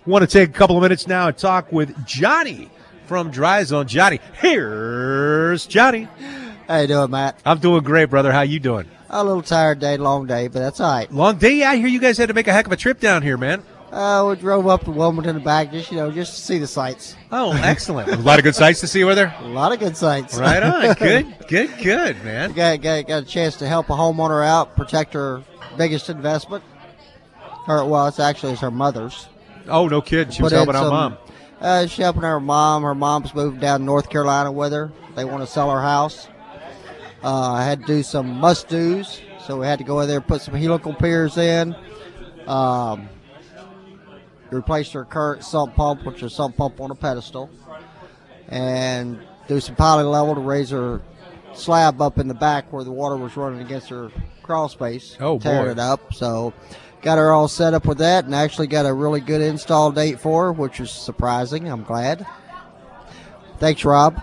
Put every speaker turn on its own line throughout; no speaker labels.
Want to take a couple of minutes now and talk with Johnny from Dry Zone. Johnny, here's Johnny.
How you doing, Matt?
I'm doing great, brother. How you doing?
A little tired day, long day, but that's all right.
Long day? Yeah, I hear you guys had to make a heck of a trip down here, man.
We drove up to Wilmington and back just to see the sights.
Oh, excellent. A lot of good sights to see over there?
A lot of good sights.
Right on. Good, man.
Got a chance to help a homeowner out, protect her biggest investment. It's her mother's.
Oh, no kidding. She was helping out Mom.
She's helping her mom. Her mom's moved down to North Carolina with her. They want to sell her house. I had to do some must-dos, so we had to go in there and put some helical piers in. Replaced her current sump pump, which is a sump pump on a pedestal, and do some poly level to raise her slab up in the back where the water was running against her crawl space, tearing it up. So got her all set up with that, and actually got a really good install date for her, which is surprising. I'm glad. Thanks, Rob.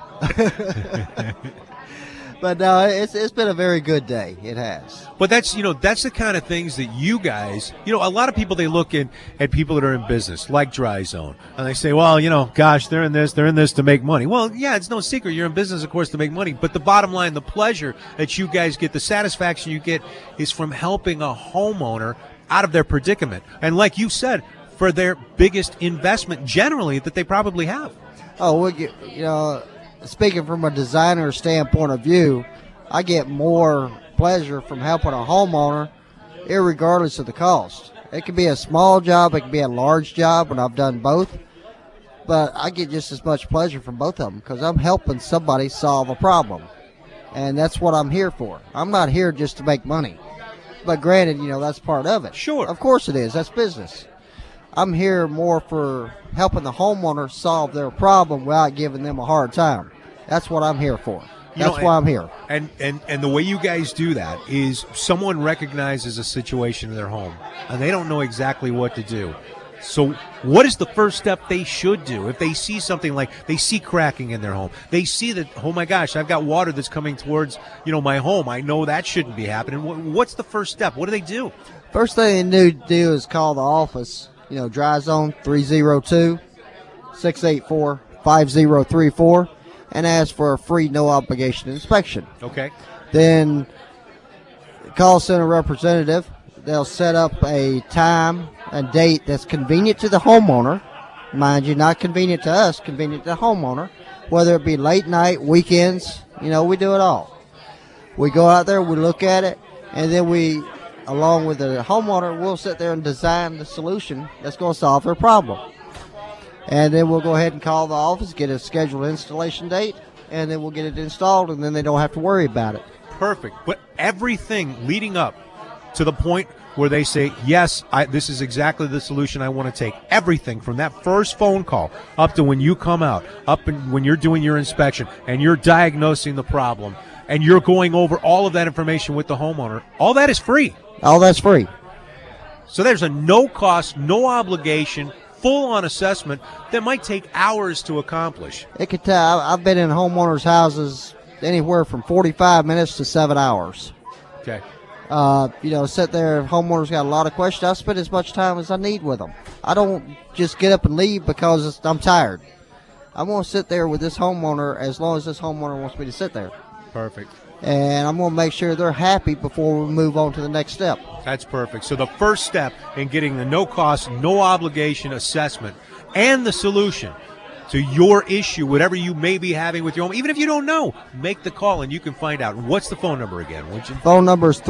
But no, it's been a very good day. It has.
But that's the kind of things that you guys, a lot of people, they look at people that are in business like Dry Zone, and they say, well, gosh, they're in this to make money. Well, yeah, it's no secret. You're in business, of course, to make money. But the bottom line, the pleasure that you guys get, the satisfaction you get is from helping a homeowner out of their predicament. And like you said, for their biggest investment generally that they probably have.
Oh, well, speaking from a designer standpoint of view, I get more pleasure from helping a homeowner irregardless of the cost. It could be a small job, it could be a large job, and I've done both. But I get just as much pleasure from both of them because I'm helping somebody solve a problem. And that's what I'm here for. I'm not here just to make money. But granted, that's part of it.
Sure.
Of course it is. That's business. I'm here more for helping the homeowner solve their problem without giving them a hard time. That's what I'm here for. That's why I'm here.
And the way you guys do that is someone recognizes a situation in their home, and they don't know exactly what to do. So what is the first step they should do if they see something like they see cracking in their home? They see that, oh, my gosh, I've got water that's coming towards, my home. I know that shouldn't be happening. What's the first step? What do they do? First
thing they need to do is call the office. Dry Zone 302-684-5034, and ask for a free no-obligation inspection.
Okay.
Then call center representative. They'll set up a time and date that's convenient to the homeowner. Mind you, not convenient to us, convenient to the homeowner. Whether it be late night, weekends, we do it all. We go out there, we look at it, and then we, along with the homeowner, we'll sit there and design the solution that's going to solve their problem. And then we'll go ahead and call the office, get a scheduled installation date, and then we'll get it installed, and then they don't have to worry about it.
Perfect. But everything leading up to the point where they say, yes, this is exactly the solution I want to take. Everything from that first phone call up to when you come out, when you're doing your inspection, and you're diagnosing the problem, and you're going over all of that information with the homeowner, all that is free.
All that's free.
So there's a no cost, no obligation, full-on assessment that might take hours to accomplish.
It could tell. I've been in homeowners' houses anywhere from 45 minutes to 7 hours.
Okay.
Sit there. Homeowners got a lot of questions. I spend as much time as I need with them. I don't just get up and leave because I'm tired. I'm going to sit there with this homeowner as long as this homeowner wants me to sit there.
Perfect.
And I'm going to make sure they're happy before we move on to the next step.
That's perfect. So the first step in getting the no-cost, no-obligation assessment and the solution to your issue, whatever you may be having with your home, even if you don't know, make the call and you can find out. What's the phone number again?
Phone number is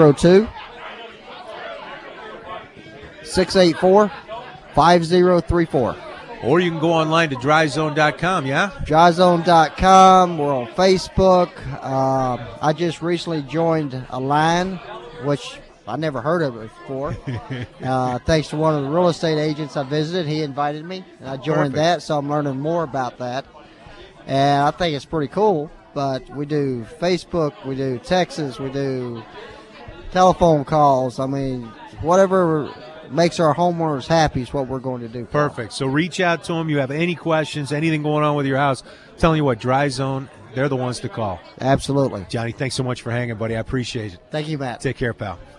302-684-5034.
Or you can go online to dryzone.com, yeah?
Dryzone.com. We're on Facebook. I just recently joined a line, which I never heard of it before. Thanks to one of the real estate agents I visited. He invited me, and I joined that, so I'm learning more about that. And I think it's pretty cool. But we do Facebook, we do texts, we do telephone calls. I mean, whatever makes our homeowners happy is what we're going to do.
Perfect. So reach out to them. You have any questions, anything going on with your house, telling you what, Dry Zone, they're the ones to call.
Absolutely.
Johnny, thanks so much for hanging, buddy. I appreciate it.
Thank you, Matt.
Take care, pal.